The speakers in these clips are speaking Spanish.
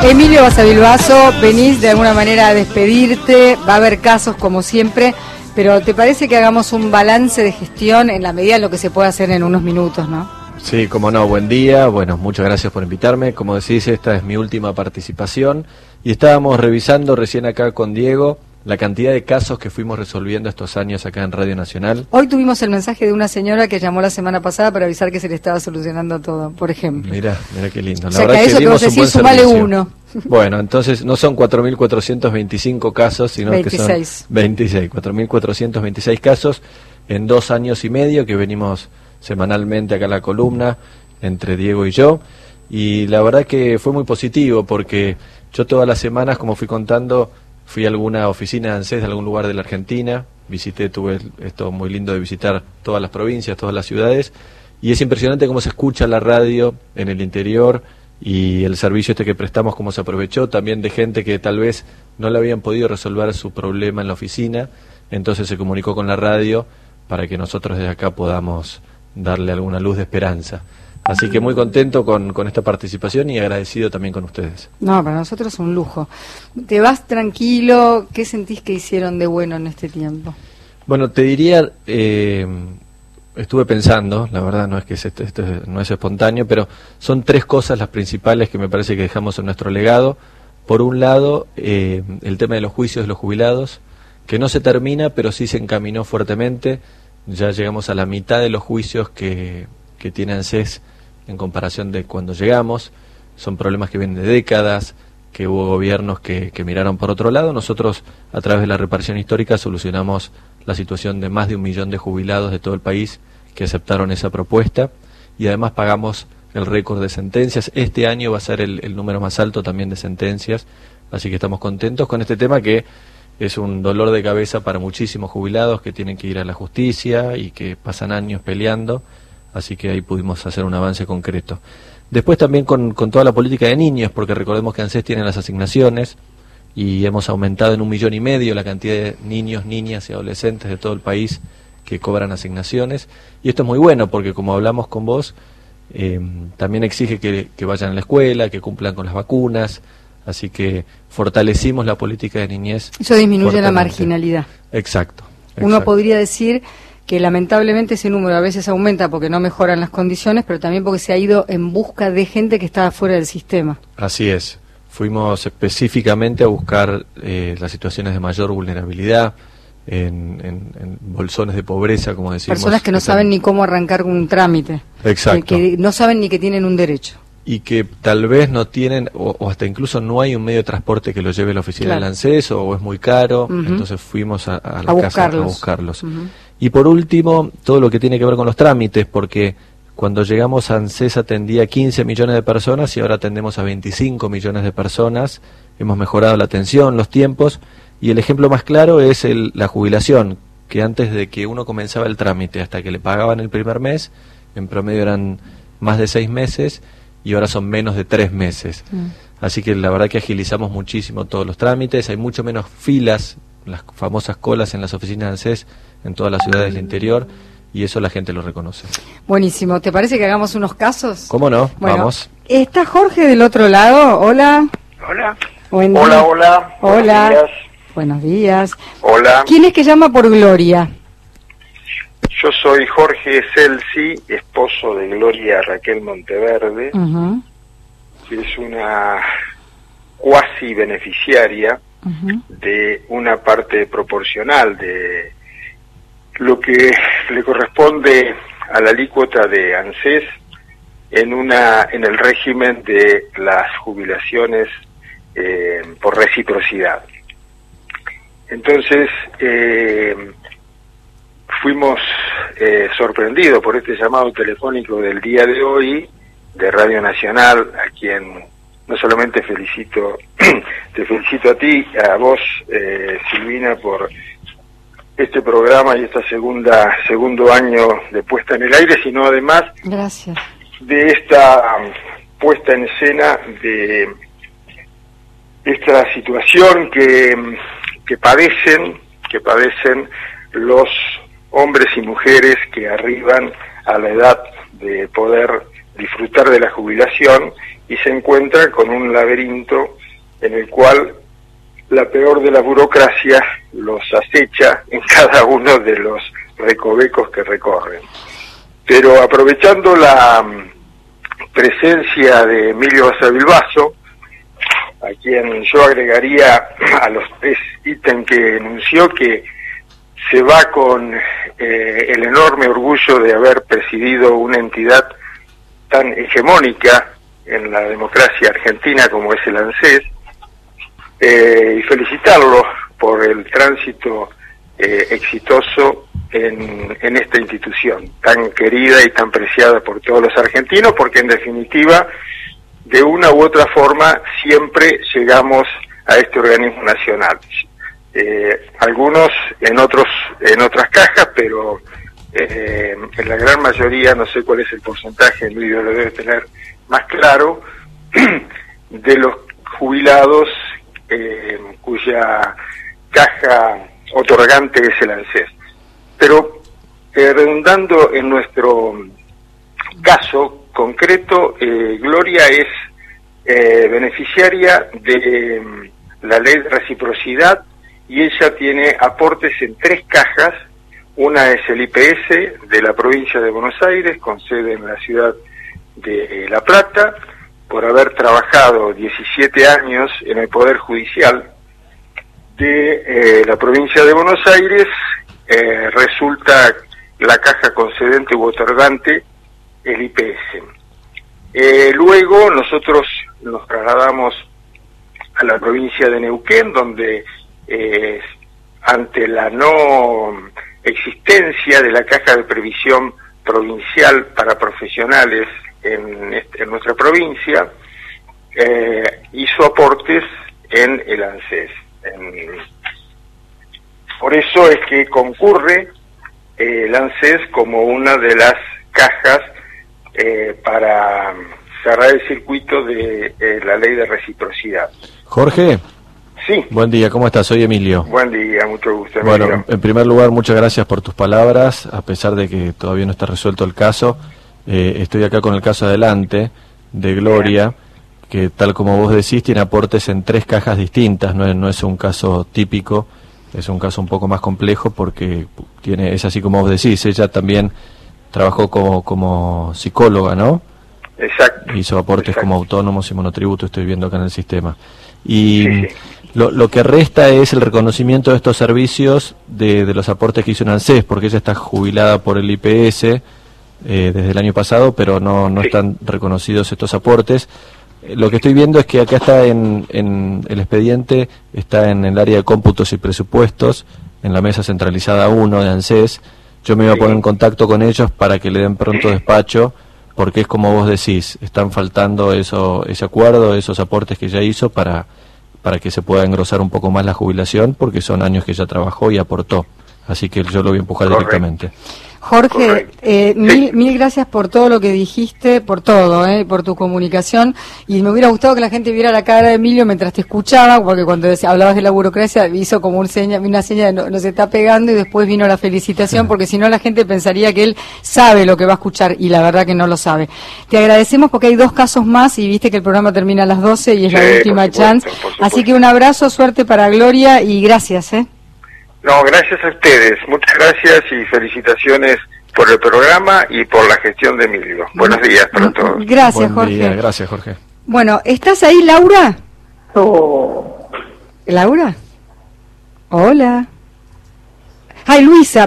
Emilio Basavilbaso, venís de alguna manera a despedirte, va a haber casos como siempre, pero ¿te parece que hagamos un balance de gestión en la medida de lo que se puede hacer en unos minutos, no? Sí, como no, buen día, bueno, muchas gracias por invitarme, como decís, esta es mi última participación y estábamos revisando recién acá con Diego la cantidad de casos que fuimos resolviendo estos años acá en Radio Nacional. Hoy tuvimos el mensaje de una señora que llamó la semana pasada para avisar que se le estaba solucionando todo, por ejemplo. Mirá qué lindo. O sea, que a eso que vos decís, sumale uno. Bueno, entonces no son 4.425 casos, sino 26. Que son 26, 4.426 casos en 2 años y medio que venimos semanalmente acá en la columna, entre Diego y yo, y la verdad que fue muy positivo porque yo todas las semanas, como fui contando, fui a alguna oficina de ANSES de algún lugar de la Argentina, tuve esto muy lindo de visitar todas las provincias, todas las ciudades, y es impresionante cómo se escucha la radio en el interior y el servicio que prestamos, cómo se aprovechó también de gente que tal vez no le habían podido resolver su problema en la oficina, entonces se comunicó con la radio para que nosotros desde acá podamos darle alguna luz de esperanza. Así que muy contento con esta participación y agradecido también con ustedes. No, para nosotros es un lujo. ¿Te vas tranquilo? ¿Qué sentís que hicieron de bueno en este tiempo? Bueno, te diría, estuve pensando, la verdad no es que esto no es espontáneo, pero son 3 cosas las principales que me parece que dejamos en nuestro legado. Por un lado, el tema de los juicios de los jubilados, que no se termina, pero sí se encaminó fuertemente. Ya llegamos a la mitad de los juicios que tiene ANSES en comparación de cuando llegamos. Son problemas que vienen de décadas, que hubo gobiernos que miraron por otro lado. Nosotros, a través de la reparación histórica, solucionamos la situación de más de 1 millón de jubilados de todo el país que aceptaron esa propuesta, y además pagamos el récord de sentencias. Este año va a ser el número más alto también de sentencias, así que estamos contentos con este tema que es un dolor de cabeza para muchísimos jubilados que tienen que ir a la justicia y que pasan años peleando, así que ahí pudimos hacer un avance concreto. Después también con toda la política de niños, porque recordemos que ANSES tiene las asignaciones y hemos aumentado en 1,5 millones la cantidad de niños, niñas y adolescentes de todo el país que cobran asignaciones, y esto es muy bueno porque, como hablamos con vos, también exige que vayan a la escuela, que cumplan con las vacunas, así que fortalecimos la política de niñez. Eso disminuye la marginalidad. Exacto. Uno podría decir que lamentablemente ese número a veces aumenta porque no mejoran las condiciones, pero también porque se ha ido en busca de gente que estaba fuera del sistema. Así es. Fuimos específicamente a buscar las situaciones de mayor vulnerabilidad, en bolsones de pobreza, como decimos. Personas que no saben ni cómo arrancar un trámite. Exacto. Que no saben ni que tienen un derecho. Y que tal vez no tienen, o hasta incluso no hay un medio de transporte que los lleve a la oficina del ANSES, o es muy caro, entonces fuimos a la casa a buscarlos. Y por último, todo lo que tiene que ver con los trámites, porque cuando llegamos a ANSES atendía 15 millones de personas y ahora atendemos a 25 millones de personas. Hemos mejorado la atención, los tiempos, y el ejemplo más claro es la jubilación, que antes de que uno comenzaba el trámite hasta que le pagaban el primer mes, en promedio eran más de 6 meses, y ahora son menos de 3 meses. Así que la verdad que agilizamos muchísimo todos los trámites, hay mucho menos filas, las famosas colas en las oficinas de ANSES en todas las ciudades del interior, y eso la gente lo reconoce. Buenísimo. ¿Te parece que hagamos unos casos? ¿Cómo no? Bueno, vamos. ¿Está Jorge del otro lado? Hola. Hola. Buen día. Hola. Hola. Buenos días. Buenos días. Hola. ¿Quién es que llama por Gloria? Yo soy Jorge Celsi, esposo de Gloria Raquel Monteverde, que es una cuasi beneficiaria de una parte proporcional de lo que le corresponde a la alícuota de ANSES en el régimen de las jubilaciones por reciprocidad. Entonces fuimos sorprendidos por este llamado telefónico del día de hoy de Radio Nacional, a quien no solamente te felicito a ti, a vos, Silvina, por este programa y esta segundo año de puesta en el aire, sino además Gracias. de esta puesta en escena de esta situación que padecen los hombres y mujeres que arriban a la edad de poder disfrutar de la jubilación y se encuentran con un laberinto en el cual la peor de las burocracias los acecha en cada uno de los recovecos que recorren. Pero aprovechando la presencia de Emilio Basavilbaso, a quien yo agregaría a los 3 ítems que enunció, que se va con el enorme orgullo de haber presidido una entidad tan hegemónica en la democracia argentina como es el ANSES, y felicitarlo por el tránsito exitoso en esta institución tan querida y tan preciada por todos los argentinos, porque en definitiva, de una u otra forma, siempre llegamos a este organismo nacional. Algunos en otras cajas, pero en la gran mayoría, no sé cuál es el porcentaje, Emilio lo debe tener más claro, de los jubilados cuya caja otorgante es el ANSES. Pero redundando en nuestro caso concreto, Gloria es beneficiaria de la ley de reciprocidad y ella tiene aportes en 3 cajas. Una es el IPS de la provincia de Buenos Aires, con sede en la ciudad de La Plata, por haber trabajado 17 años en el Poder Judicial de la provincia de Buenos Aires. Resulta la caja concedente u otorgante el IPS. Luego nosotros nos trasladamos a la provincia de Neuquén, donde ante la no existencia de la caja de previsión provincial para profesionales en nuestra provincia, hizo aportes en el ANSES. Por eso es que concurre el ANSES como una de las cajas para cerrar el circuito de la ley de reciprocidad. Jorge. Sí. Buen día, ¿cómo estás? Soy Emilio. Buen día, mucho gusto, Emilio. Bueno, en primer lugar, muchas gracias por tus palabras, a pesar de que todavía no está resuelto el caso. Estoy acá con el caso adelante de Gloria, que tal como vos decís, tiene aportes en 3 cajas distintas, no es un caso típico, es un caso un poco más complejo porque es así como vos decís, ella también trabajó como psicóloga, ¿no? Exacto. Hizo aportes exacto. como autónomos y monotributo, estoy viendo acá en el sistema. Y sí. Lo que resta es el reconocimiento de estos servicios de los aportes que hizo en ANSES, porque ella está jubilada por el IPS desde el año pasado, pero no sí. están reconocidos estos aportes. Lo que estoy viendo es que acá está en el expediente, está en el área de cómputos y presupuestos, en la mesa centralizada 1 de ANSES. Yo me iba a poner en contacto con ellos para que le den pronto despacho, porque es como vos decís, están faltando ese acuerdo, esos aportes que ella hizo para que se pueda engrosar un poco más la jubilación, porque son años que ella trabajó y aportó. Así que yo lo voy a empujar directamente. Jorge, mil gracias por todo lo que dijiste, por todo, por tu comunicación, y me hubiera gustado que la gente viera la cara de Emilio mientras te escuchaba, porque cuando hablabas de la burocracia hizo como una seña de no se está pegando, y después vino la felicitación, porque si no la gente pensaría que él sabe lo que va a escuchar, y la verdad que no lo sabe. Te agradecemos porque hay 2 casos más, y viste que el programa termina a las 12 y es la última chance, así que un abrazo, suerte para Gloria, y gracias, No, gracias a ustedes, muchas gracias y felicitaciones por el programa y por la gestión de Emilio. Buenos días para todos. Gracias, Jorge. Día. Gracias, Jorge. Bueno, ¿estás ahí, Laura? Oh. ¿Laura? Hola. Ay, Luisa.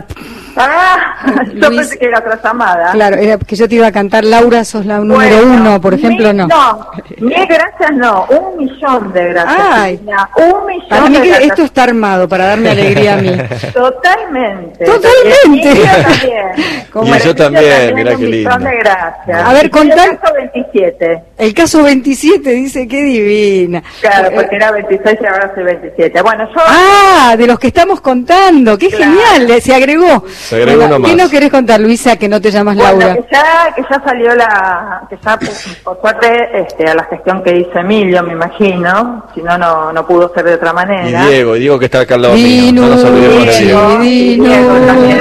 Yo pensé que era otra llamada. Claro, era que yo te iba a cantar, Laura, sos la número 1, por ejemplo, no. No, 1000 gracias no, 1.000.000 de gracias. Ay, 1.000.000 para mí de que gracias. esto está armado para darme alegría a mí. Totalmente. Totalmente. Y yo también. Y yo también, mirá qué 1.000.000 lindo. de gracias. A ver, contá. El caso 27. El caso 27 dice, qué divina. Claro, porque era 26 y ahora soy 27. Bueno, yo... Ah, de los que estamos contando, qué Claro. genial, se agregó. Se agregó uno ¿Qué más. no querés contar, Luisa, que no te llamas Bueno, Laura? que ya salió que ya por suerte a la gestión que hizo Emilio, me imagino, si no, no pudo ser de otra manera. Y Diego que está acá al lado mío, no nos olvidemos de Diego. Diego también,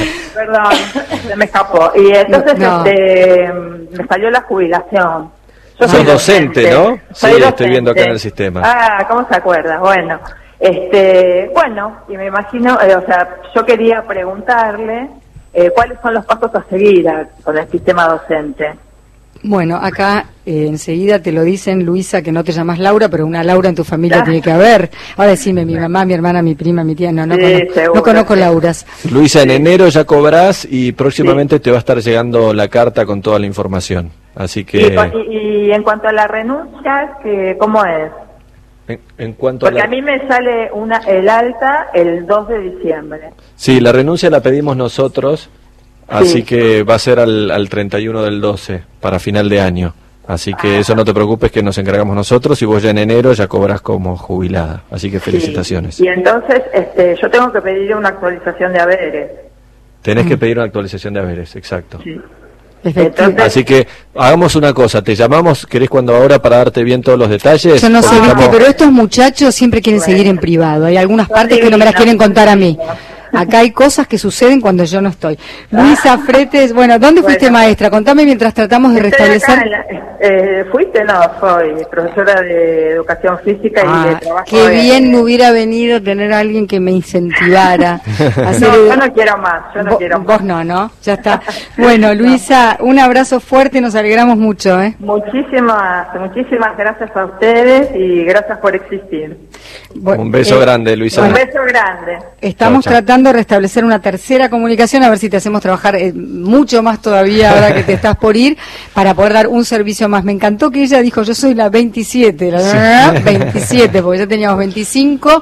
perdón, se me escapó. Y entonces No. me salió la jubilación. Yo Sos docente, ¿no? Soy Sí, docente. estoy viendo acá en el sistema. Ah, ¿cómo se acuerda? Bueno, bueno, y me imagino, o sea, yo quería preguntarle cuáles son los pasos a seguir con el sistema docente. Bueno, acá enseguida te lo dicen, Luisa, que no te llamas Laura, pero una Laura en tu familia tiene que haber. Ahora decime, mi mamá, mi hermana, mi prima, mi tía, no conozco Lauras. Luisa, en enero ya cobrás y próximamente te va a estar llegando la carta con toda la información. Así que... Y en cuanto a la renuncia, ¿cómo es? En cuanto Porque a mí me sale el alta el 2 de diciembre. Sí, la renuncia la pedimos nosotros, así que va a ser al 31 del 12, para final de año. Así que eso no te preocupes, que nos encargamos nosotros y vos ya en enero ya cobras como jubilada. Así que felicitaciones. Y entonces yo tengo que pedir una actualización de haberes. Tenés que pedir una actualización de haberes, exacto. Sí. Entonces, Así que hagamos una cosa, te llamamos, ¿querés cuando ahora para darte bien todos los detalles? yo no sé, Porque estamos- pero estos muchachos siempre quieren seguir en privado. Hay algunas partes que no me las quieren contar a mí. Acá hay cosas que suceden cuando yo no estoy. Luisa Fretes, bueno, ¿dónde fuiste maestra? Contame mientras tratamos de restablecer. ¿Fuiste? No, soy profesora de educación física y de trabajo. Qué bien me hubiera venido tener a alguien que me incentivara. a hacer- No, yo no quiero más, quiero más. Vos no, ya está. Bueno, Luisa, un abrazo fuerte, nos alegramos mucho, ¿eh? Muchísimas gracias a ustedes y gracias por existir. Un beso grande, Luisa. Un beso grande. Estamos Chao, chao. tratando de restablecer una tercera comunicación, a ver si te hacemos trabajar mucho más todavía ahora que te estás por ir, para poder dar un servicio más. Me encantó que ella dijo, yo soy la 27, la 27, porque ya teníamos 25.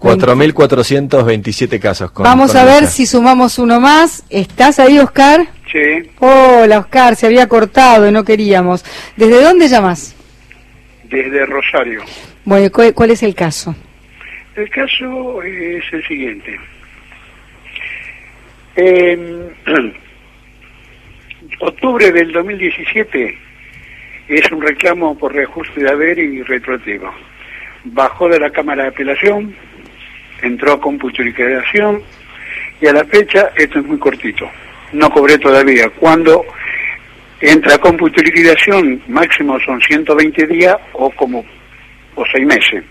4.427 casos. Vamos con a ver Luisa. si sumamos uno más. ¿Estás ahí, Oscar? Sí, Hola, Oscar, se había cortado y no queríamos. ¿Desde dónde llamas? desde Rosario. Bueno, ¿cuál es el caso? El caso es el siguiente. En octubre del 2017 es un reclamo por reajuste de haber y retroactivo. Bajó de la Cámara de Apelación, entró a cómputo y liquidación y a la fecha, esto es muy cortito, no cobré todavía. Cuando entra a cómputo y liquidación, máximo son 120 días o 6 meses.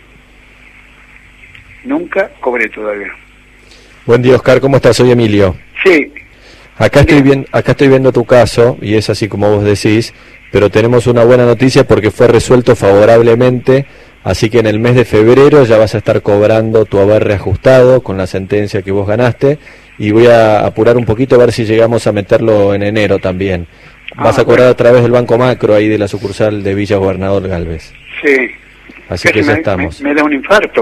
Nunca cobré todavía. Buen día, Oscar, ¿cómo estás? Soy Emilio. Sí, Acá estoy viendo tu caso y es así como vos decís, pero tenemos una buena noticia porque fue resuelto favorablemente, así que en el mes de febrero ya vas a estar cobrando tu haber reajustado con la sentencia que vos ganaste y voy a apurar un poquito a ver si llegamos a meterlo en enero también. Vas a cobrar a través del Banco Macro ahí de la sucursal de Villa Gobernador Galvez. sí. Así que Casi ya estamos. me da un infarto.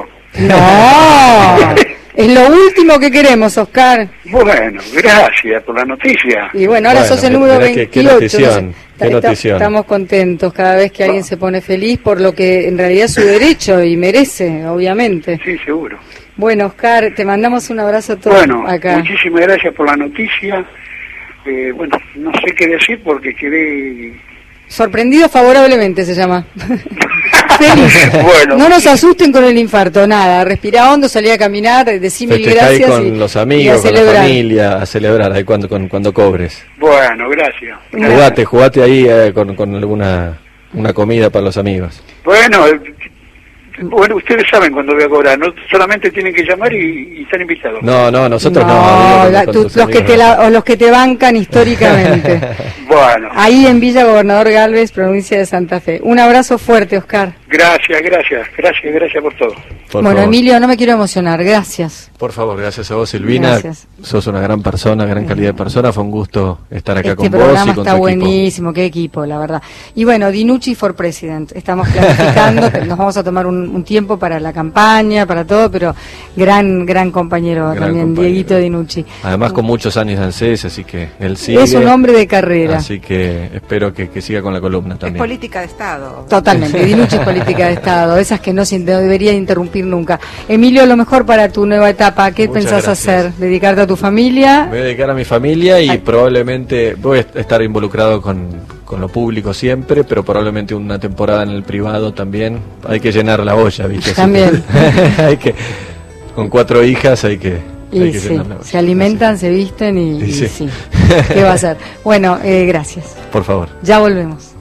No, es lo último que queremos, Oscar. Bueno, gracias por la noticia. Y bueno, ahora Bueno, sos el número mirá 28. qué notición, qué Está- notición. Estamos contentos cada vez que alguien se pone feliz por lo que en realidad es su derecho y merece, obviamente. Sí, seguro. Bueno, Oscar, te mandamos un abrazo a todos Bueno, acá. muchísimas gracias por la noticia. Bueno, no sé qué decir porque quedé... Sorprendido favorablemente se llama. Feliz. Bueno, No nos sí. asusten con el infarto, nada. Respira hondo, salí a caminar, decí mil Festejá ahí gracias. con los y a amigos, con la celebrar. familia, a celebrar ahí cuando cobres. Bueno, gracias. Jugate ahí con alguna una comida para los amigos. Bueno, ustedes saben cuándo voy a cobrar, no solamente tienen que llamar y están invitados. No, nosotros no. No, digo, la- con tú- tus los que amigos te no. o los que te bancan históricamente. Bueno, Ahí en Villa Gobernador Galvez, provincia de Santa Fe. Un abrazo fuerte, Oscar. gracias por todo. Por Bueno, favor. Emilio, no me quiero emocionar. Gracias. Por favor, gracias a vos, Silvina. Gracias. Sos una gran persona, gran calidad de persona. Fue un gusto estar acá Este con vos programa y con está tu equipo. buenísimo, qué equipo, la verdad. Y bueno, Dinucci for President. Estamos planificando, nos vamos a tomar un tiempo para la campaña, para todo, pero gran compañero Gran también, compañero. Dieguito Dinucci. Además con muchos años de ANSES, así que él sigue. Es un hombre de carrera. Así que espero que siga con la columna Es también. política de Estado. Totalmente, Dinucci es política de Estado, esas que no debería interrumpir nunca. Emilio, lo mejor para tu nueva etapa, ¿qué Muchas pensás gracias. hacer? ¿Dedicarte a tu familia? Me voy a dedicar a mi familia y Ay. probablemente voy a estar involucrado con lo público siempre, pero probablemente una temporada en el privado también. Hay que llenar la olla, ¿viste? Así También. que hay que, con 4 hijas hay que Y sí, llenar la olla. se alimentan, se visten y Y sí. sí. ¿Qué va a hacer? Bueno, gracias. Por favor. Ya volvemos.